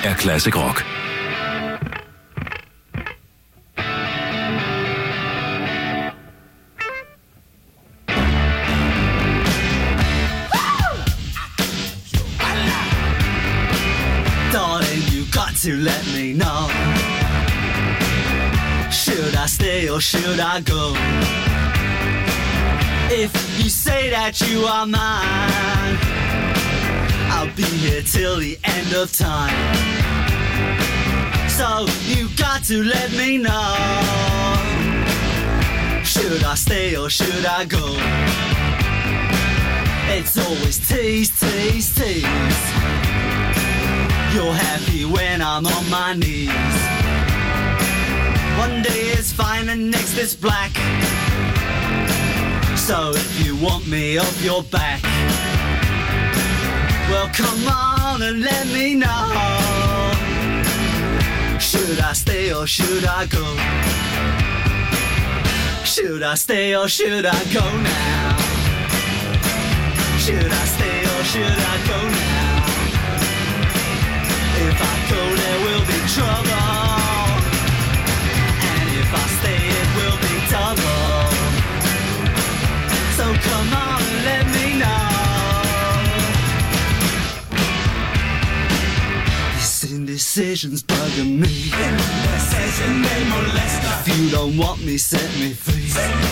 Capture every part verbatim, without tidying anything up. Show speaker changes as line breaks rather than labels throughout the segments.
er Classic Rock.
To let me know, should I stay or should I go? If you say that you are mine, I'll be here till the end of time. So you got to let me know, should I stay or should I go? It's always tease, tease, tease. You're happy when I'm on my knees. One day it's fine and next it's black. So if you want me off your back, well come on and let me know, should I stay or should I go? Should I stay or should I go now? Should I stay or should I go now? If I go there will be trouble, and if I stay it will be double. So come on and let me know. This indecision's bugging me. Indecision may molest us. If you don't want me, set me free.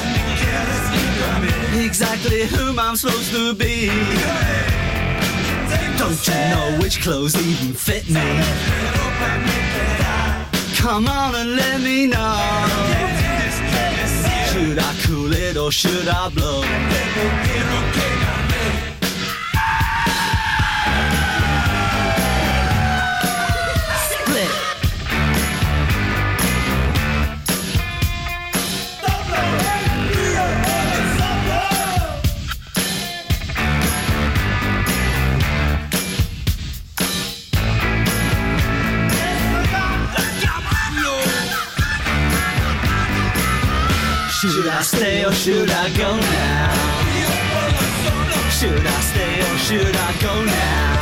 Exactly whom I'm supposed to be. Don't you know which clothes even fit me? Come on and let me know, should I cool it or should I blow? Split. Should I stay or should I go now? Should I stay or should I go now?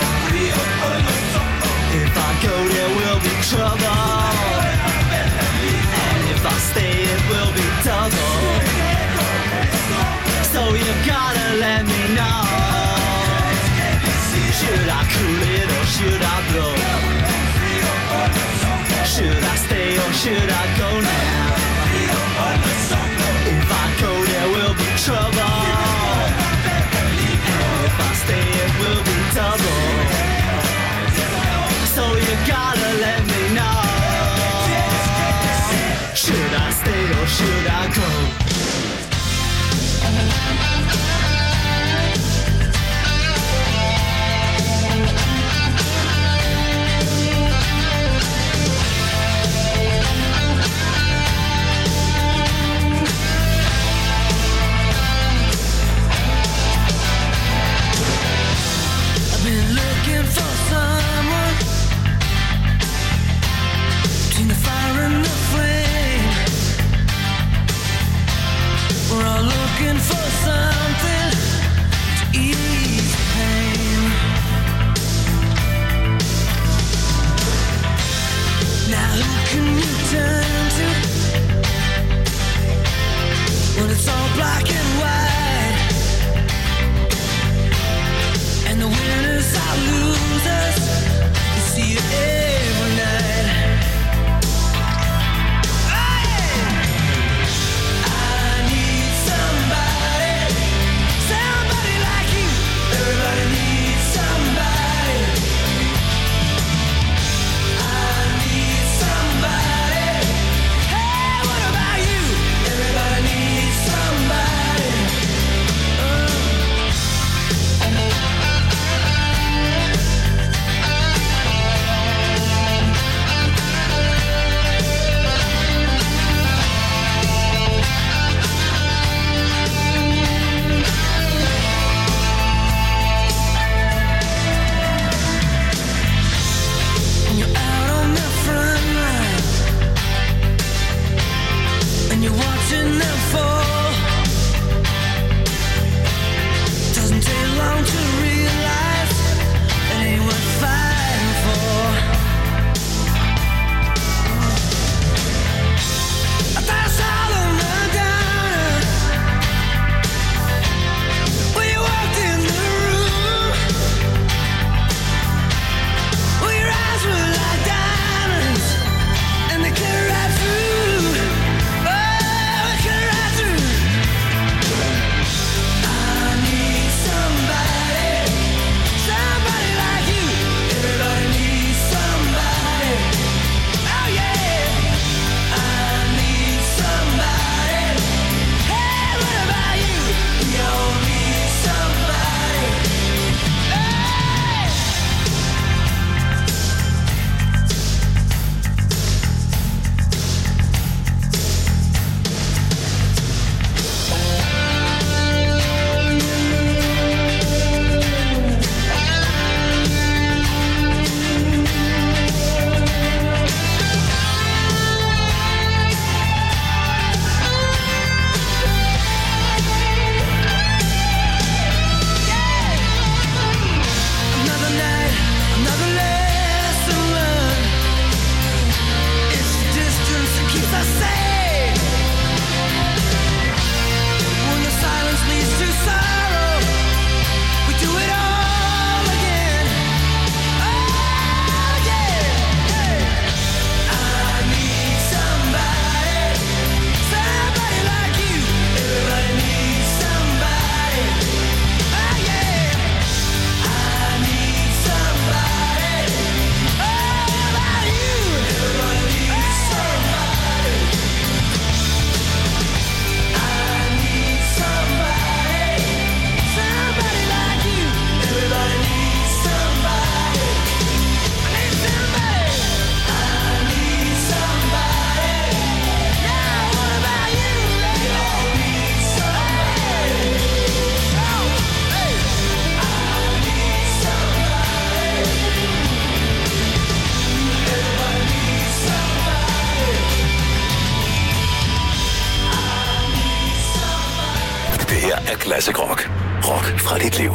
If I go there will be trouble, and if I stay it will be double. So you gotta let me know, should I cool it or should I blow? Should I stay or should I go now? If I go there will be trouble, and if I stay it will be double. So you gotta let me know, should I stay or should I go?
Classic Rock. Rock fra dit liv.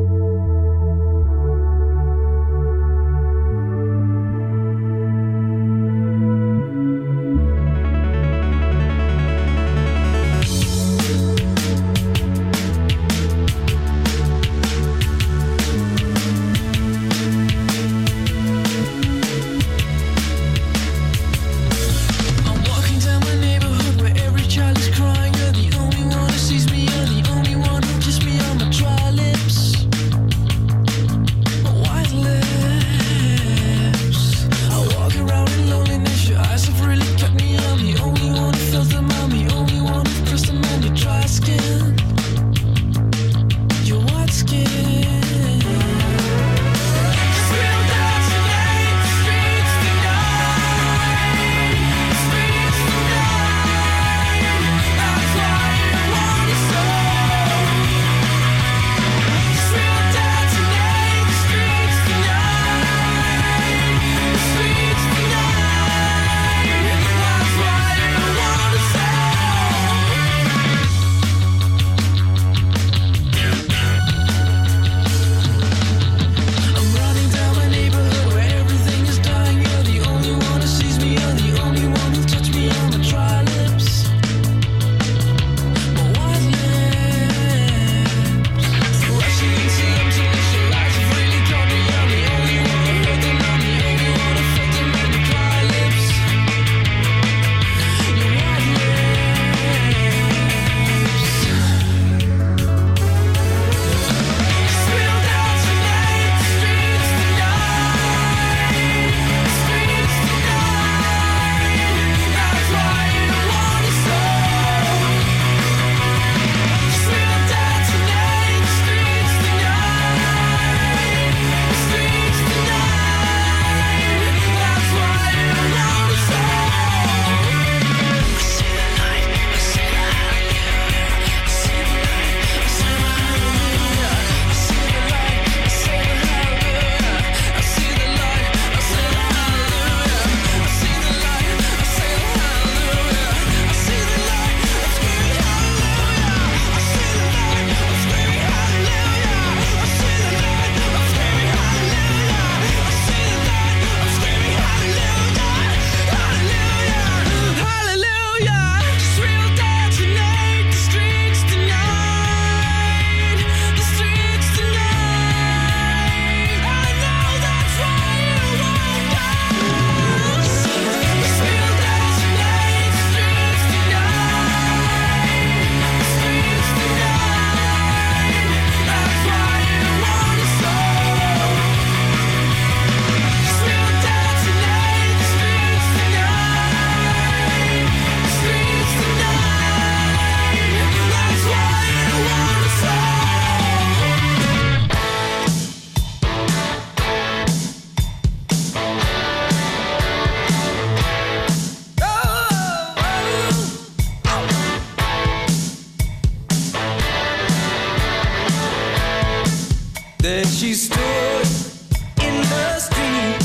Then she stood in the street,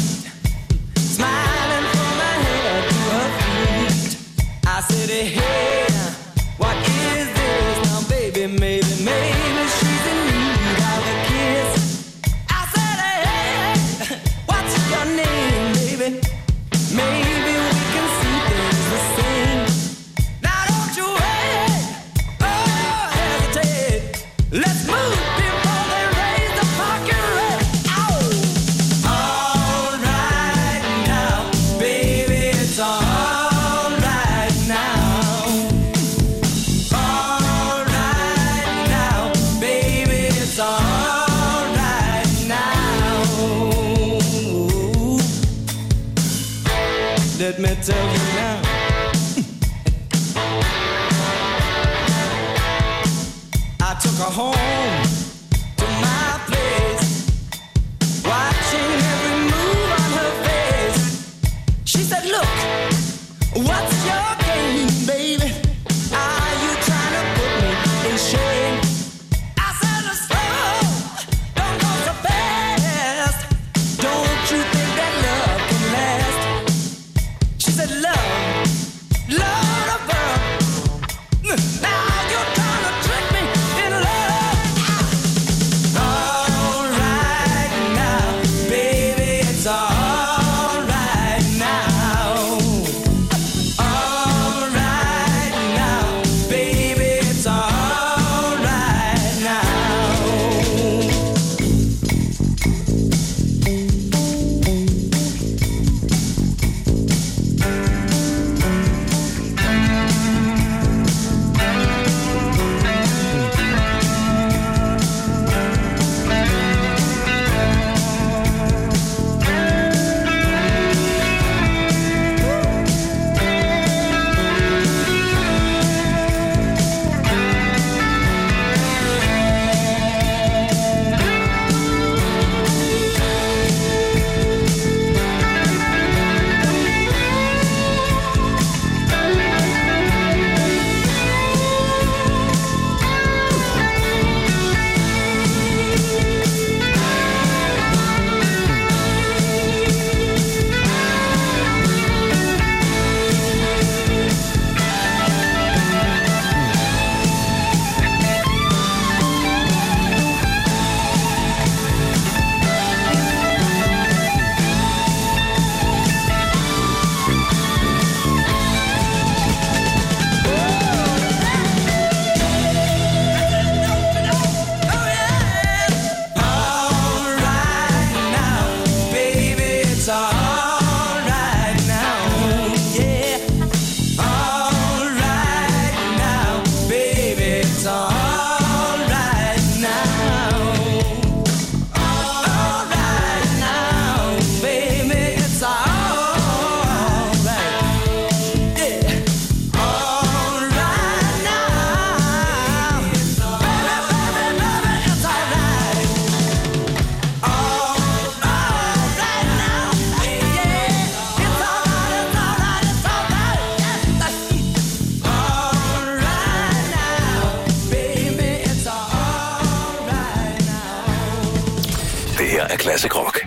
smiling from her head to her feet. I said, hey, what is this now, baby? Maybe, maybe she's in need of a kiss. I said, hey, what's your name, baby? Maybe we can see things the same. Now don't you wait, oh, hesitate. Let's move. Let me tell you now. I took her home to my place, watching every move on her face. She said, look, what's your game, baby? Are you trying to put me in shame? I said, slow, don't go so fast. Don't you think that love can last? She said, love, love of her. Now you're trying to trick me in love.
her er Classic Rock.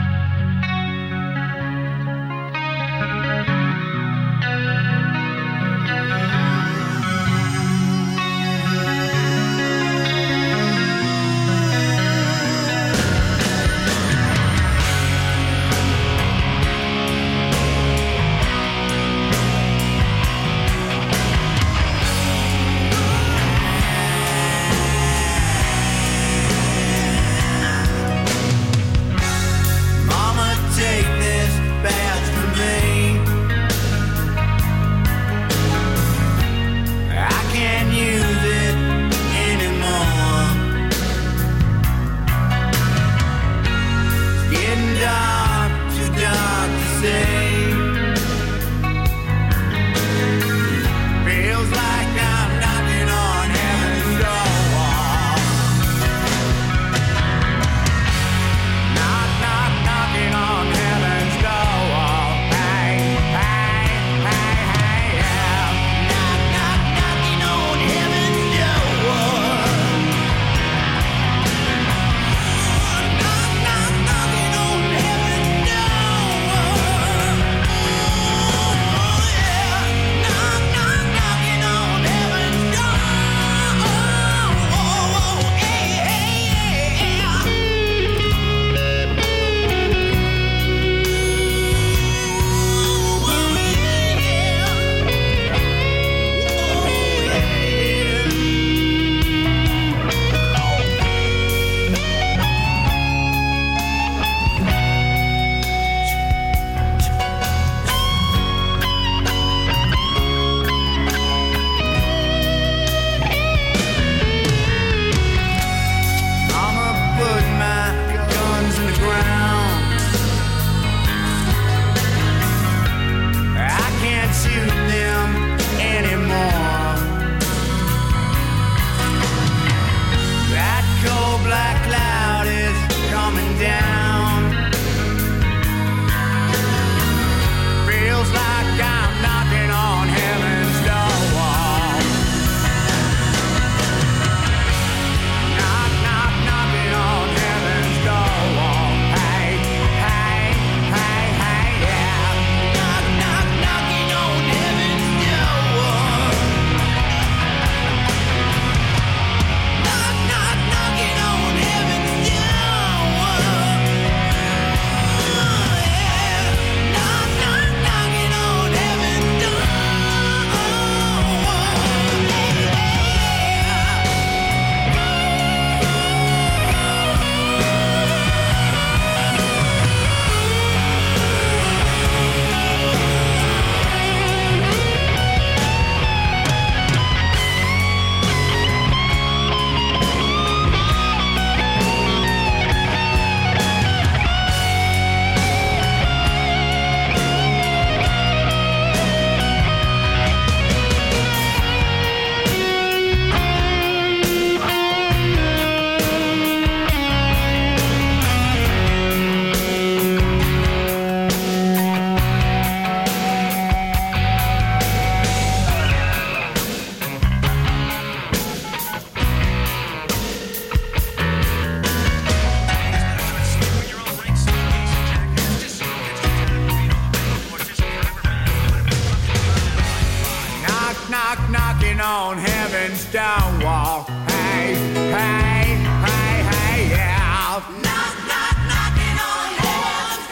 On heaven's down wall. Hey, hey, hey, hey, yeah. Knock, knock, knocking on heaven's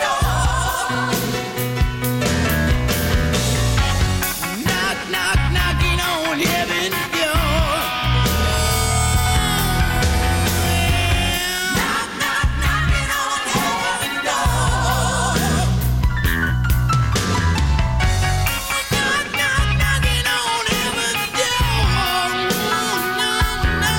door. Knock, knock, knocking on heaven's door. Knock, knock, knocking on heaven's door. Knock, knock, knocking on heaven's door. No, no, no.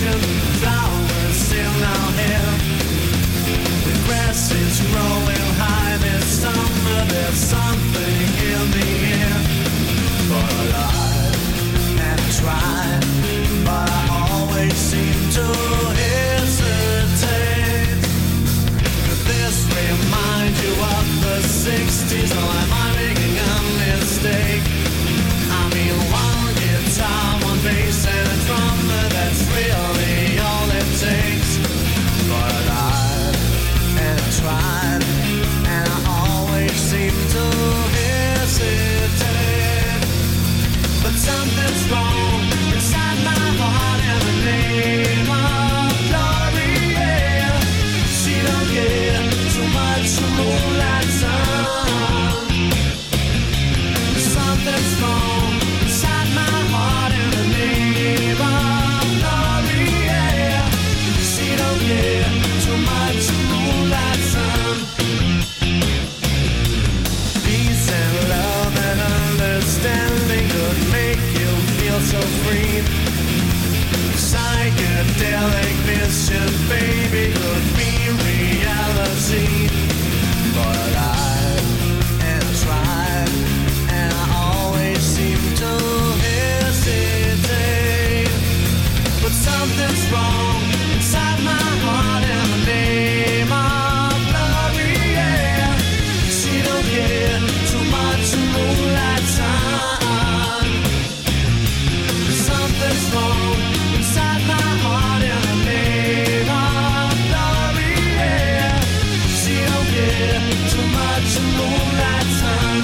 ocean, flowers still not here. The grass is growing high this summer, there's something in the air. But alive and tried, but I always seem to hesitate. Could this remind you of the sixties, or am I making a mistake? I mean, one guitar, one bass, and a drummer, that's really all it takes. But I've and tried, and I always seem to hesitate. But something's wrong inside my heart, and the name of Gloria, she don't get too much moonlight sun. Something's wrong inside my heart, and the name of Gloria, she don't get too much moonlight sun. Peace and love and understanding could make you feel so free. Psychedelic vision, baby, could be reality. But I have tried, and I always seem to hesitate. But something's wrong inside my heart, and the name of Gloria, she don't get too much moonlight sun. Something's wrong inside my heart, and the name of Gloria, she don't get too much moonlight sun.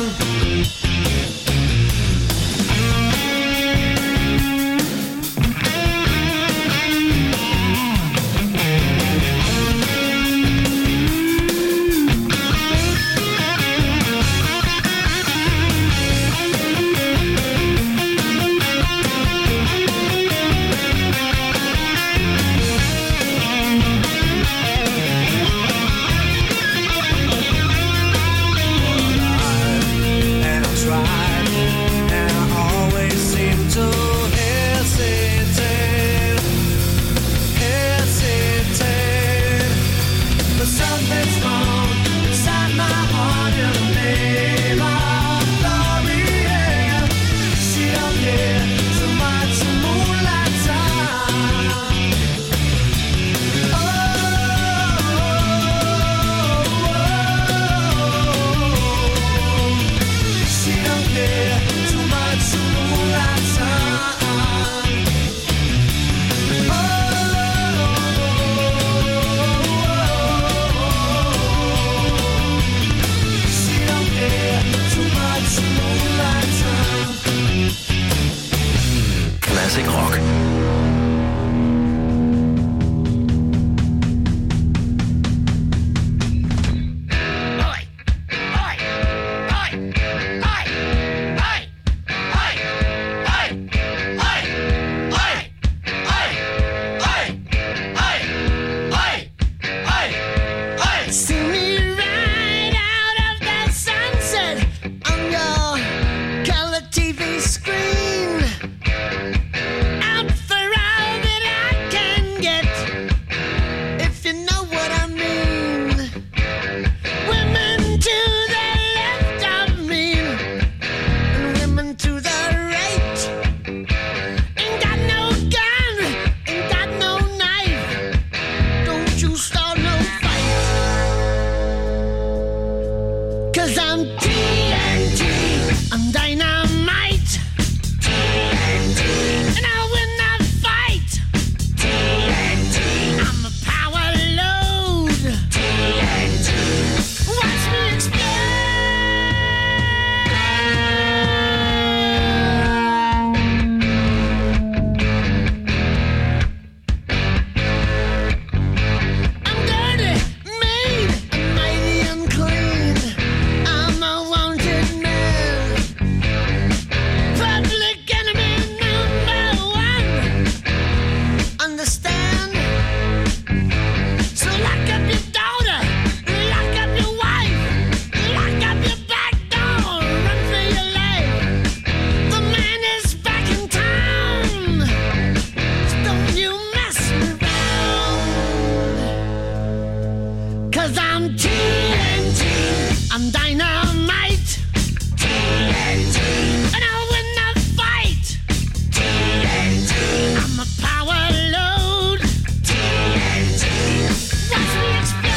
'cause I'm T N T. I'm dynamite. T N T. And I'll win the fight. T N T. I'm a power load. T N T. Watch me explode.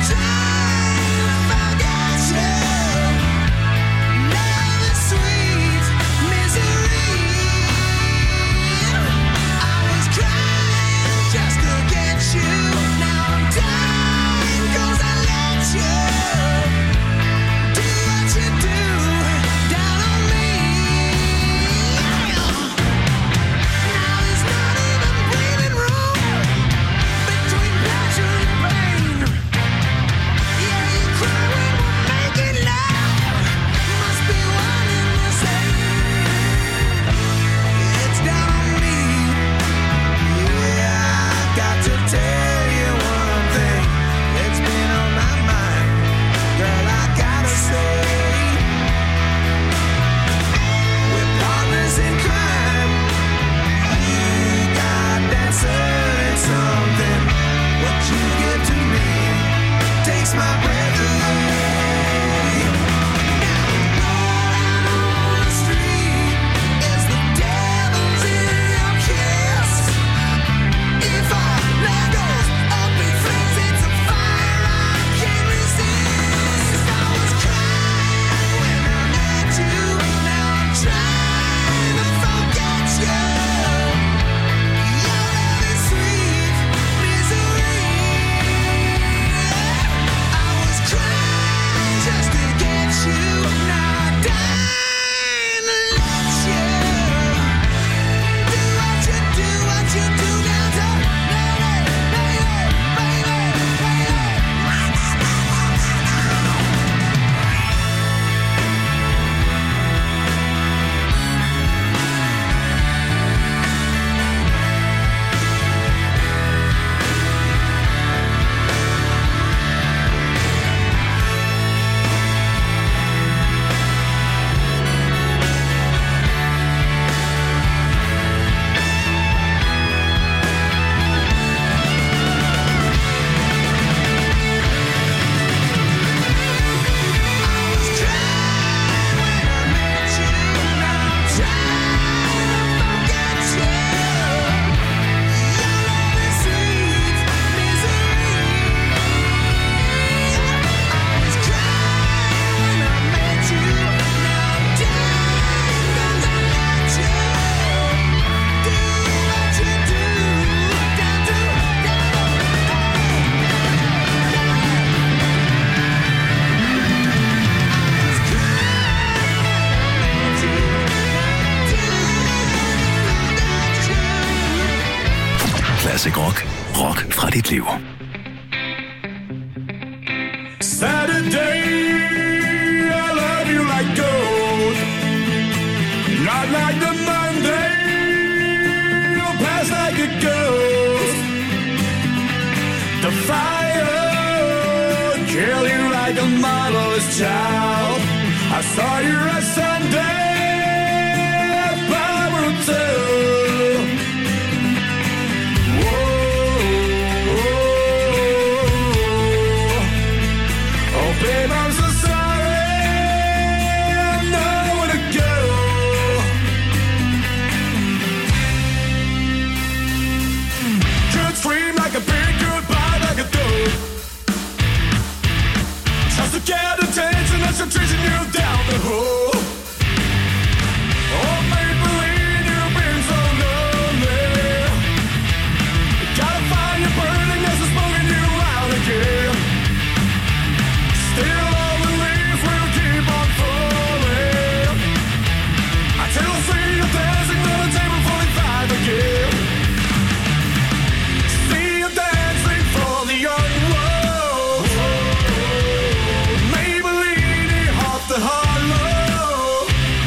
Sweet.
Classic Rock. Rock fra dit liv.
Saturday, I love you like gold. Not like the Monday, you'll pass like a ghost. The fire, kill you like a motherless child. I saw you at Sunday, power too. Babe, I'm so sorry, I know where to go. Could scream like a big goodbye, like a dove. Just to get attention as I'm chasing you down the hole. Oh, Maybelline, you've been so lonely. Gotta find you burning as I'm smoking you out again. Still all the leaves will keep on falling until I see you dancing on a table forty-five again. See you dancing for the young world. Maybelline, off the hollow.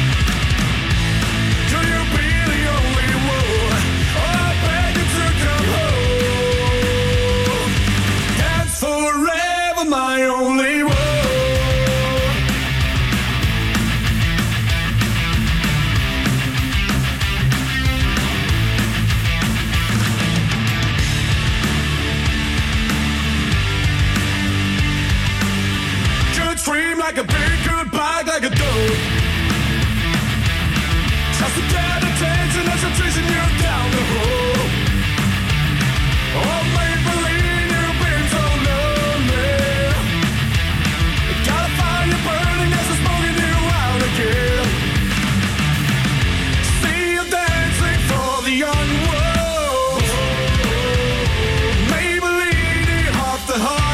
Could you be the only one? Oh, I beg you to come home. Dance forever, my only one. Scream like a big goodbye, like a dove. Just to get attention as I'm chasing you down the hole. Oh, Maybelline, you've been so lonely. Gotta find you burning as I'm smoking you out again. See you dancing for the young world. Maybelline, off the hollow.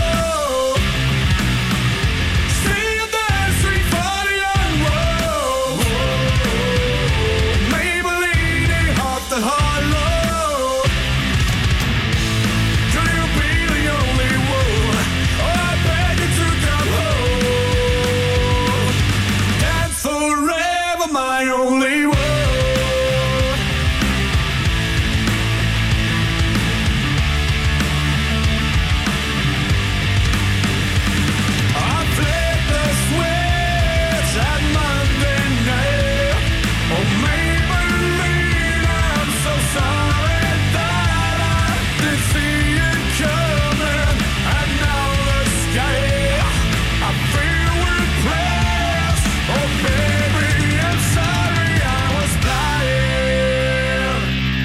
My only one. I fled the switch at Monday night. Oh, Maybelline, I'm so sorry that I didn't see it coming. And now the sky, I feel with press. Oh, baby, I'm sorry I was blind.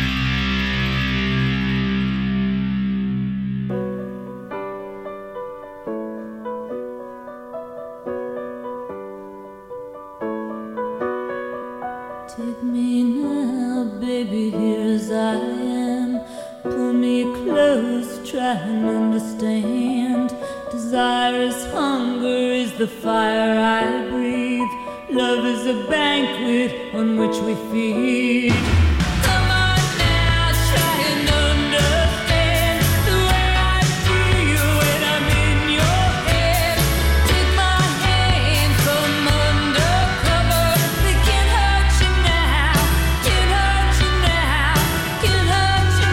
Take me now, baby, here as I am. Pull me close, try and understand. Desire is hunger, is the fire I breathe. Love is a banquet on which we feed. Come on now, try and understand the way I feel when I'm in your head. Take my hand from undercover. They can't hurt you now, can't hurt you now, can't hurt you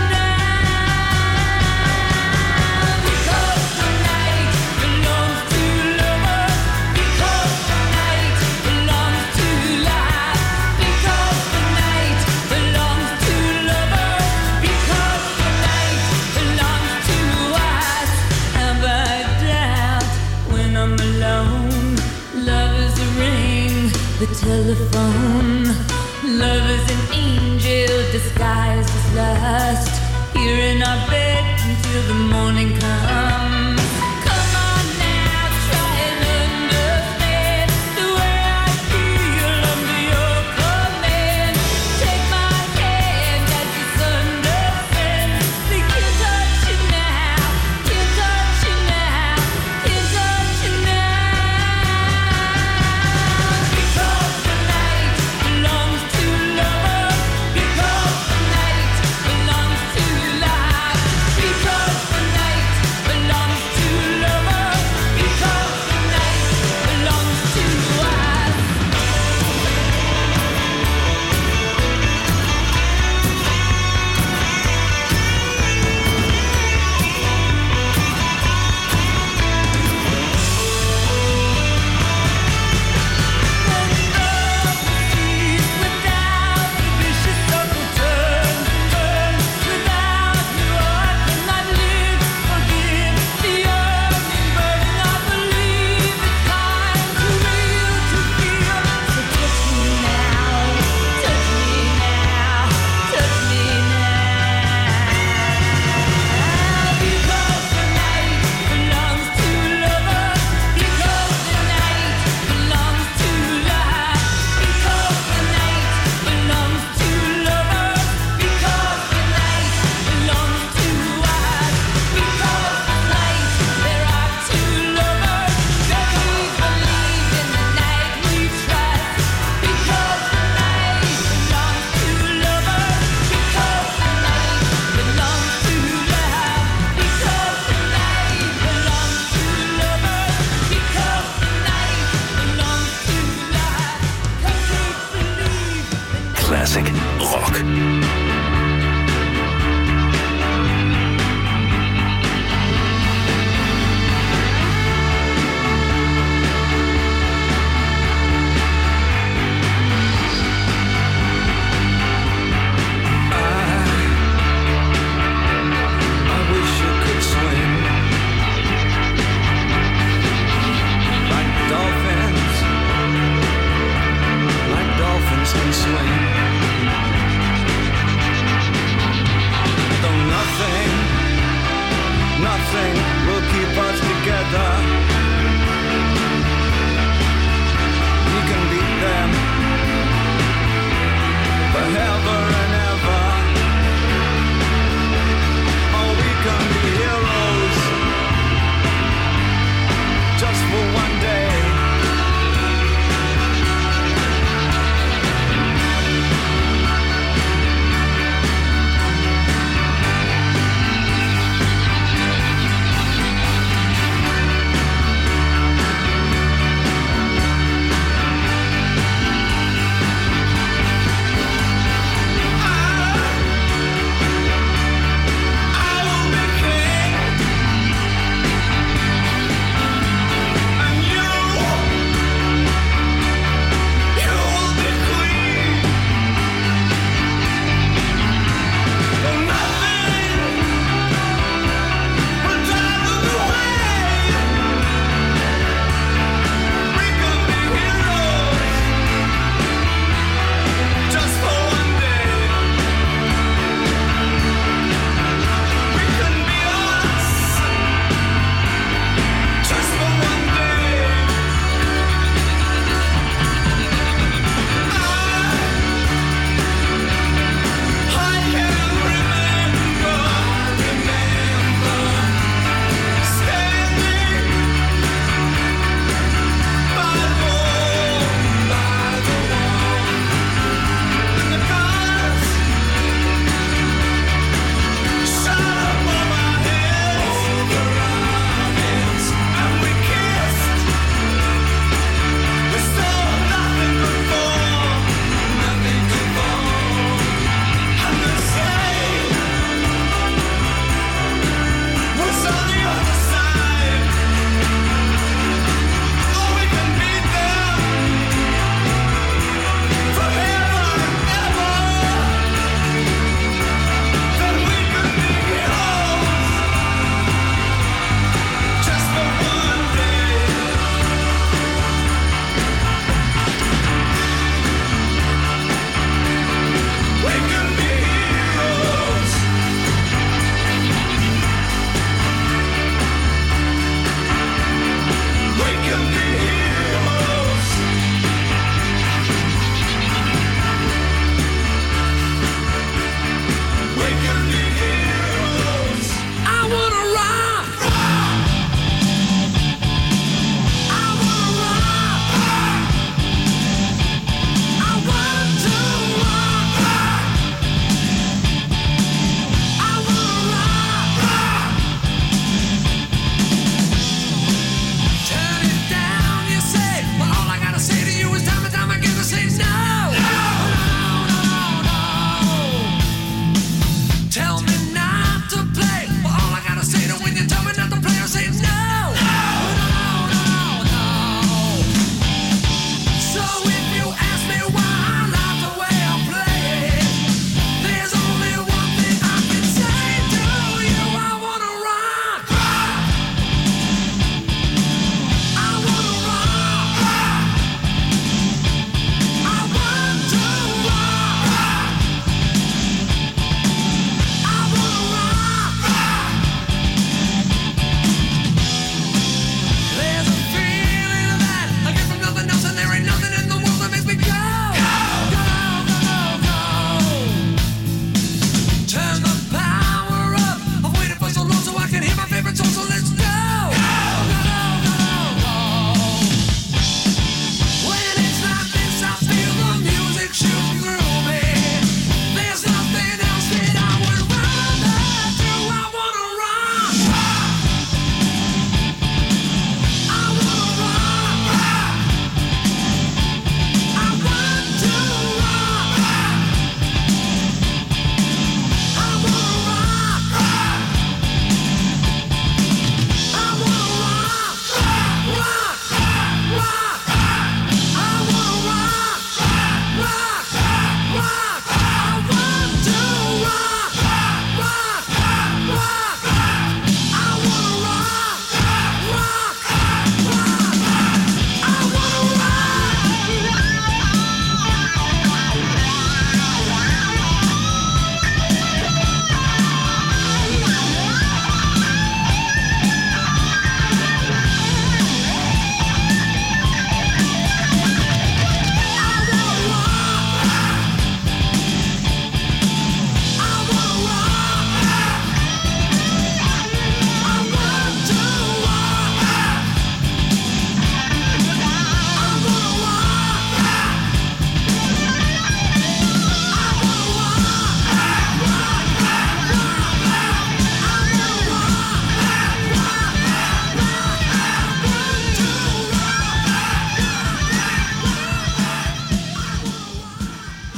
now. Because the night belongs to lovers. Because the night belongs to life. Because the night belongs to lovers. Because the night belongs to us. Have I doubt when I'm alone? Love is a ring, the telephone. Love is an angel disguised as lust. Here in our bed until the morning comes. Come on now, try and understand the way I feel under your command. Take my hand as the sun descends. They can't touch you now, can't touch you now, can't touch you now. Because the night belongs to lovers. Because the night belongs to life.
Classic Rock.
Can swing.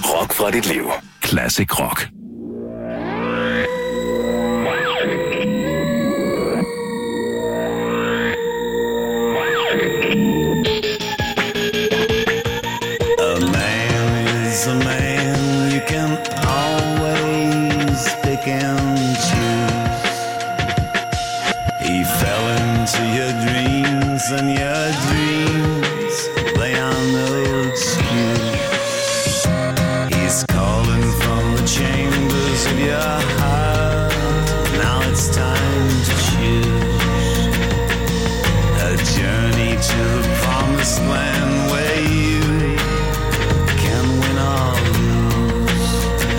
Rock fra dit liv. Classic Rock.
A man is a man, you can always pick and choose. He fell into your dreams, and your dreams, they are no excuse. He's calling from the chambers of your heart. Now it's time to choose a journey to the promised land where you can win or lose.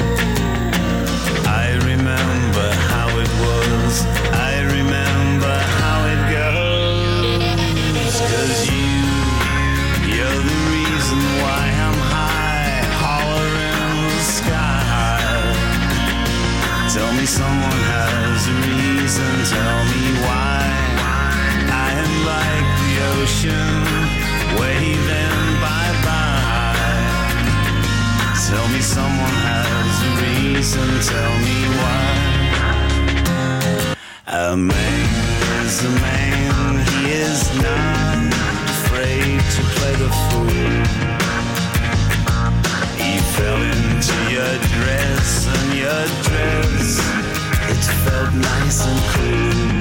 I remember how it was, I remember how it goes. 'Cause you, you're the reason why I'm high, hollering the sky. Tell me someone has a reason, tell me why. I am like the ocean, waving bye-bye. Tell me someone has a reason, tell me why. A man is a man, he is not afraid to play the fool. He fell into your dress, and your dress, it felt nice and cool.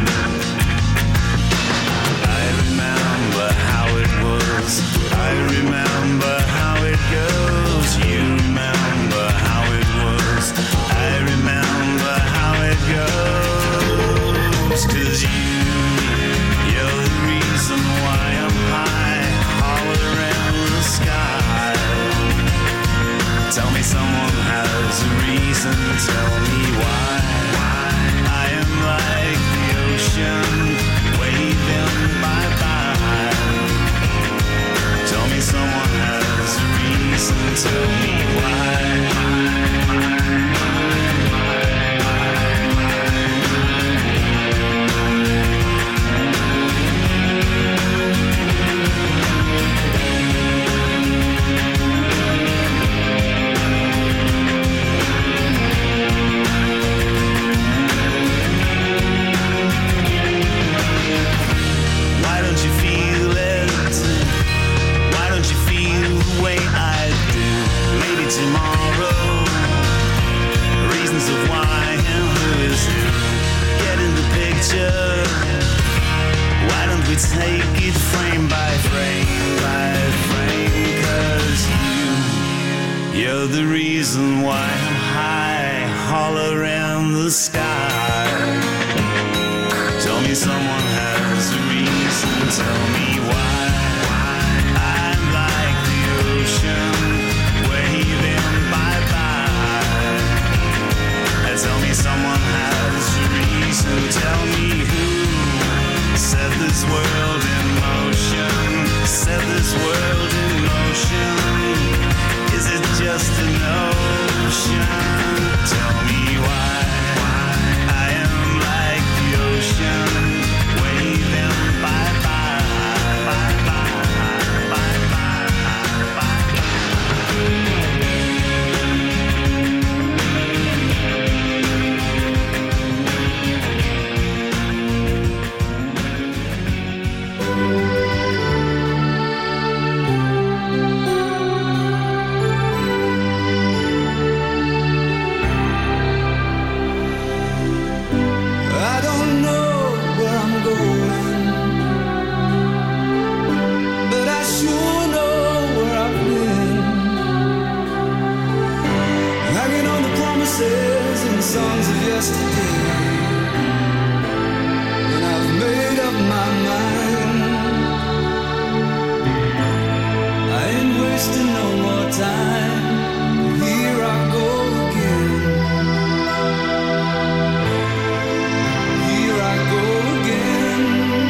I remember how it was, I remember how it goes. You remember how it was, I remember how it goes. 'Cause you, you're the reason why I'm high, hollering the sky. Tell me someone has a reason, tell me why. I am like the ocean, waving bye-bye. Tell me someone has a reason, tell me why. Why don't you feel it? Why don't you feel the way I do? Maybe tomorrow, reasons of why and who is who. Get in the picture. Why don't we take it frame by frame by frame? 'Cause you, you're the reason why I'm high, hollering the sky. Tell me someone has a reason, tell me why. I'm like the ocean, waving bye-bye. Tell me someone has a reason, tell me who set this world in motion, set this world in motion. Is it just an ocean? Tell me why. I am like the ocean, waving bye-bye, bye-bye, bye-bye, bye-bye.
I don't know where I'm going, but I sure know where I've been. Hanging on the promises and songs of yesterday, and I've made up my mind. I ain't wasting no more time. Here I go again. Here I go again.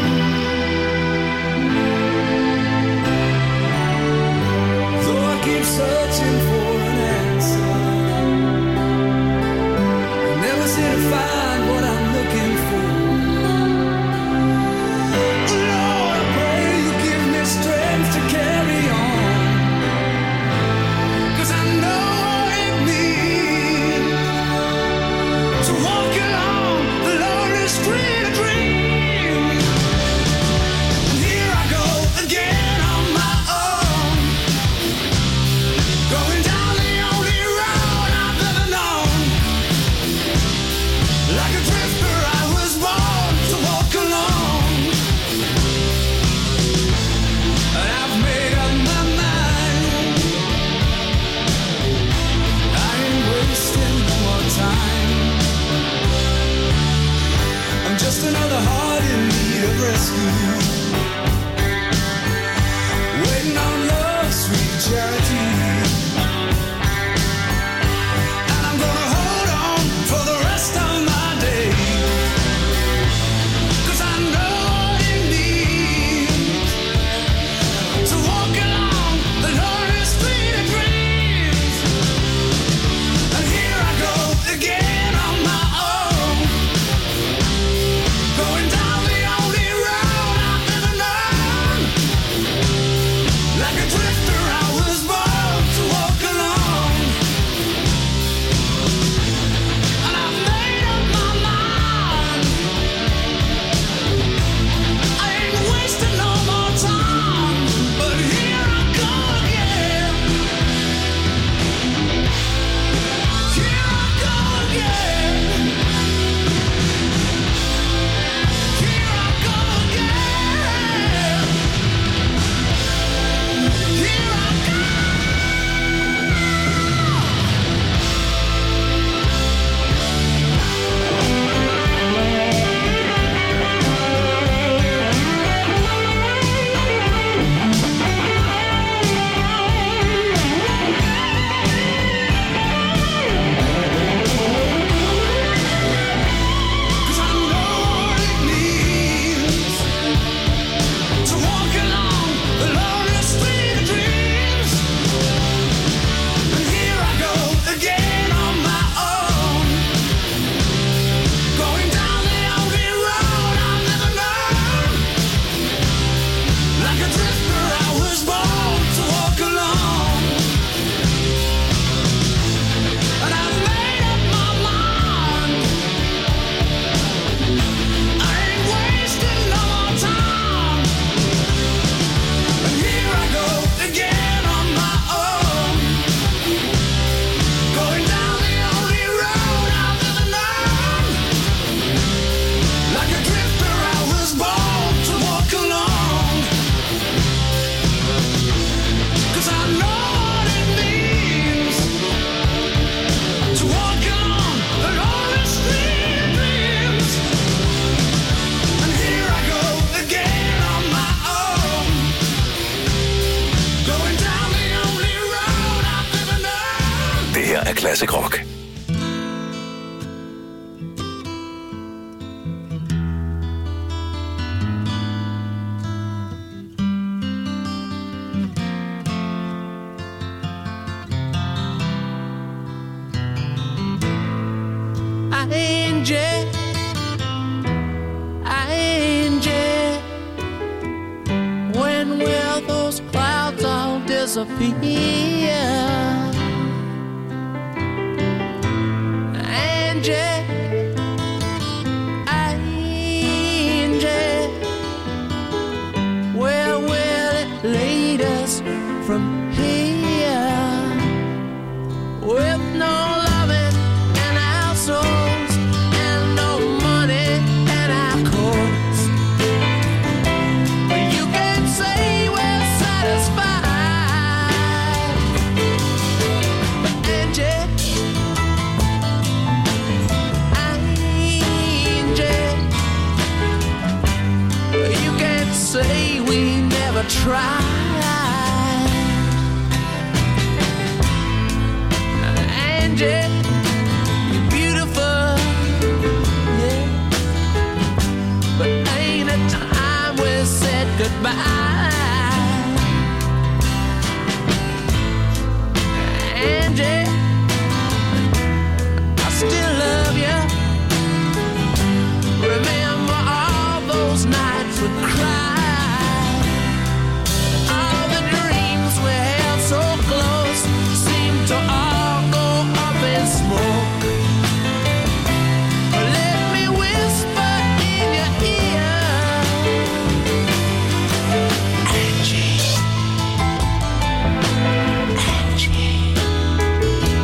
Though I keep searching for an answer, I never seem to find
school, waiting on love's sweet charity. And I'm gonna hold on for the rest of my days, 'cause I know what it means to walk along the lonely street of dreams. And here I go again on my own, going down the only road I've ever known. Like a drifter I was born to walk along. And I've made up my mind, I ain't wasting no more time. But here I go again, here I go again, here I go again, here I go. Cause I know what it means to walk along the lonely street of dreams. And here I go again on my own, going down the only road I've never known. Like a drifter I was born to walk along. And I've made up my mind, I ain't wasting no more time. And here I go again on my own, going down the only road I've ever known. Like a drifter I was born to walk along. 'Cause I know what it means to walk along the lonely street of dreams. And here I go again on my own, going down the only road I've ever known.
Det her er Classic Rock.
Angel, angel, when will those clouds all disappear? Angel, angel, where will it lead us from here? With no loving in our souls and no money in our coats, you can say we're satisfied. But angel, angel, you can say we never tried. Angel, you're beautiful, yeah, but ain't a time we said goodbye. Angel, I still love you. Remember all those nights we cried, all the dreams we held so close seem to all go up in smoke. Let me whisper in your ear, Angie, Angie,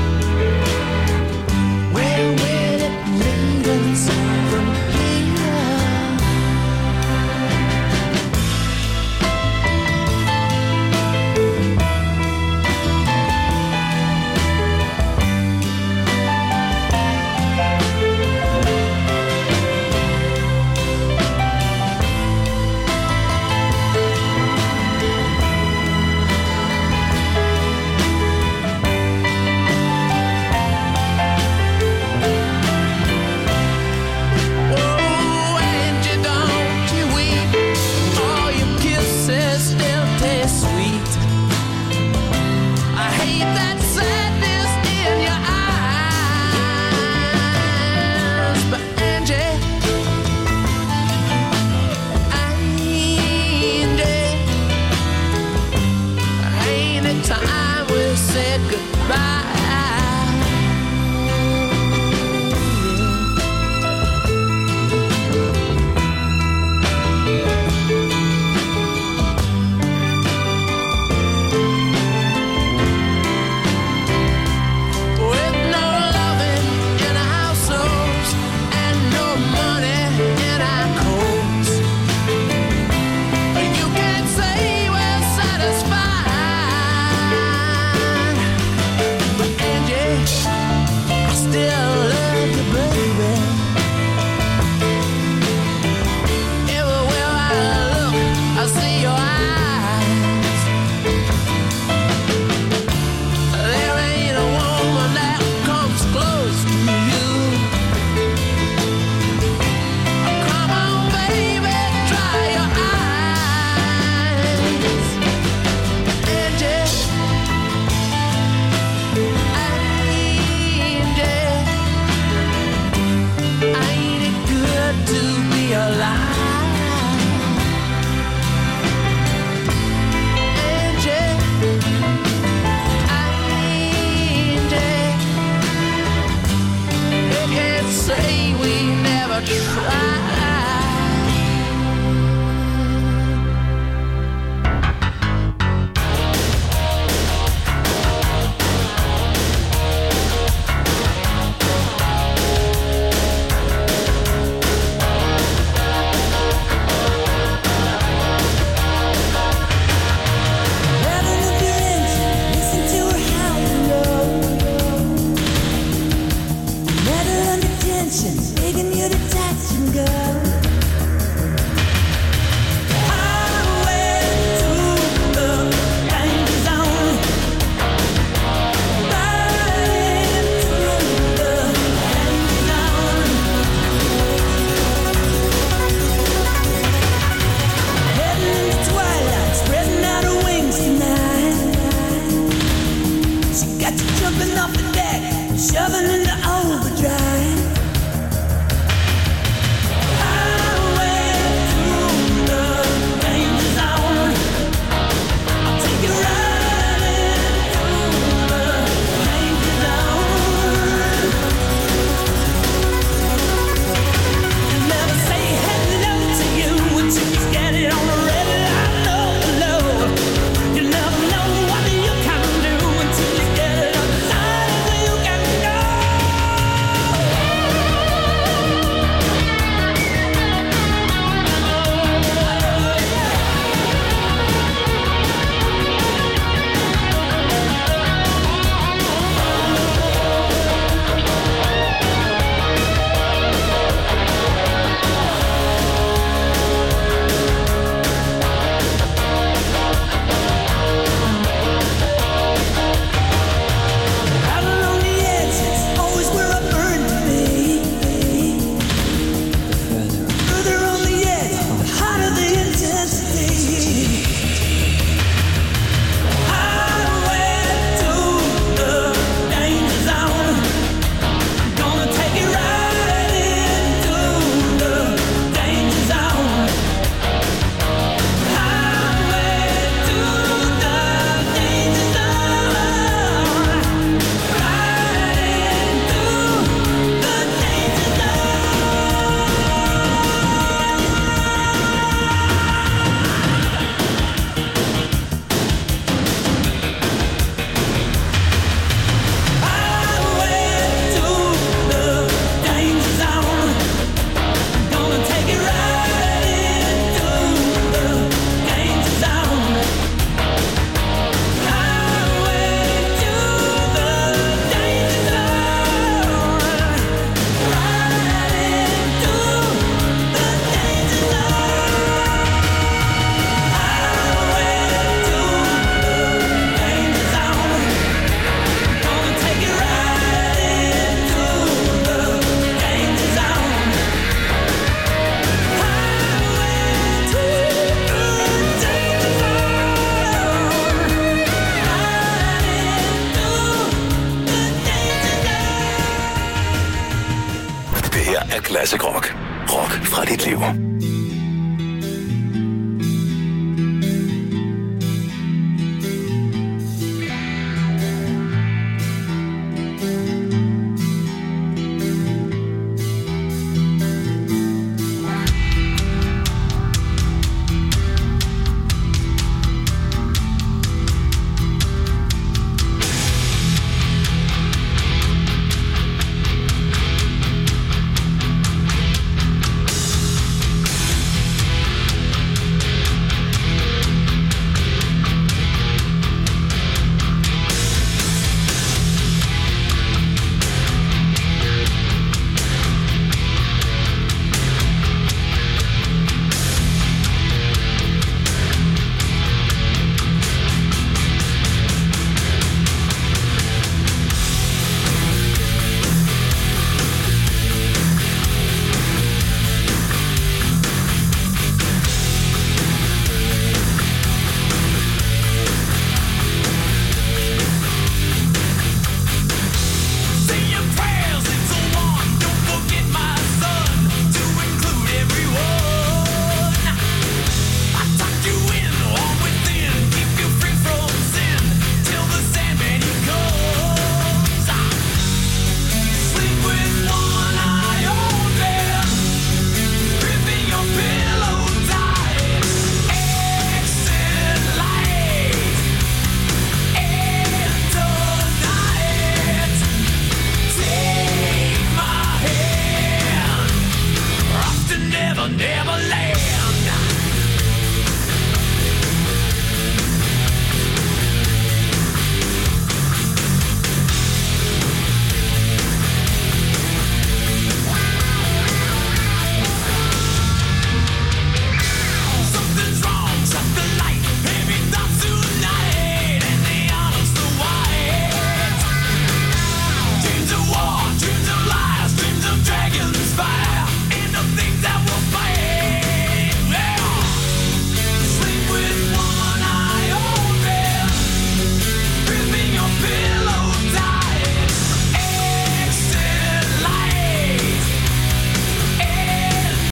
Classic Rock. Rock fra dit liv.